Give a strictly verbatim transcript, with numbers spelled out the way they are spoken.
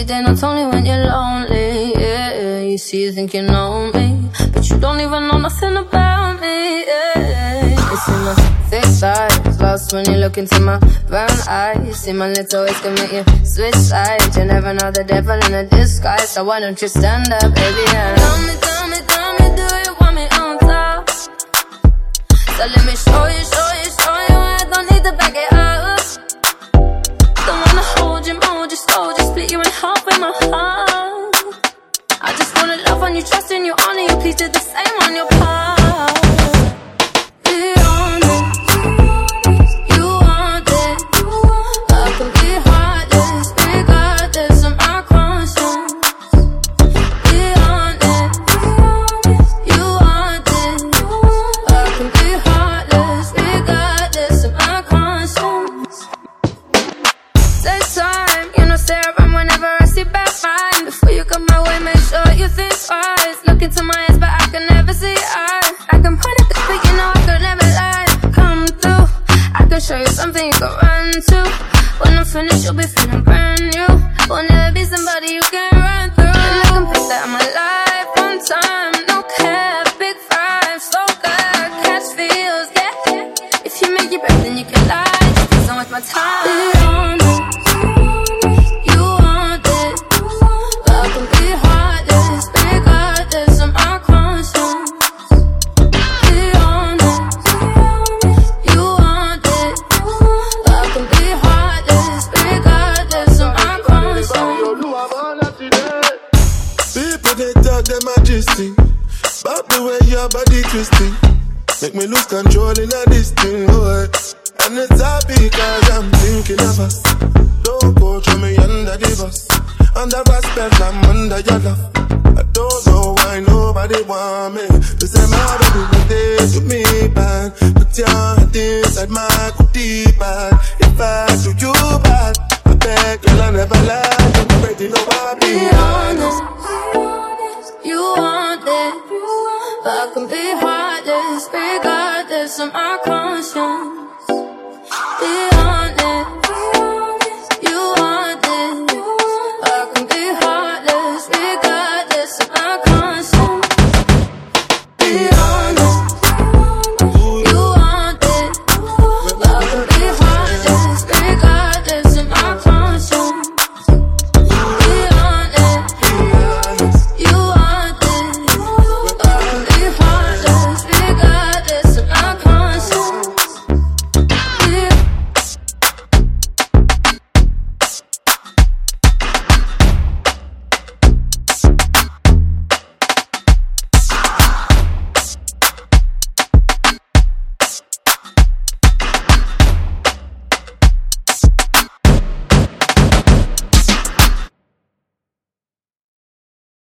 day, not only when you're lonely. Yeah, you see, you think you know me, but you don't even know nothing about me. Yeah, you see my thick thighs, lost when you look into my brown eyes. See my little ways can make you switch sides. You never know the devil in a disguise, so why don't you stand up, baby? And tell me, tell me, tell me, do you want me on top? So let me show you, show you, show you. I don't need to back it up. Don't wanna hold you, mold you, slow, just split you in half with my heart. I just wanna love on you, trust in you, honor you. Please do the same on your part. Be honest, you want it. I can be heartless, regardless of my conscience. Be honest, you want it. I can be heartless, regardless of my conscience. Take time, you know, stay around whenever I see bad mind. Before you come my way, make sure you think twice. Look into my eyes, but I can never see eyes. I can point at the but you know I could never lie. Come through, I can show you something you can run to. When I'm finished, you'll be feeling brand new. Will never be somebody you can run through. And I can pick that in my life one time. No cap, big five, so good. Catch feels, yeah. If you make it back, then you can lie. Just so much my time. Be honest, you want it. I can be heartless, regardless of my conscience. Be honest, you want it. I can be heartless, regardless of my conscience. People they talk them majesty, but the way your body twisting make me lose control in a this thing, boy. And it's happy because I'm thinking of us. Don't go throw me under the bus. Under respect, I'm under your love. I don't know why nobody want me. They say my baby what they to me bad. Put your hand inside my goodie bag. If I do you bad, I beg girl I never lie. I'm ready, no I'll be Be honest, you want it. I can be heartless, regardless of my conscience. Be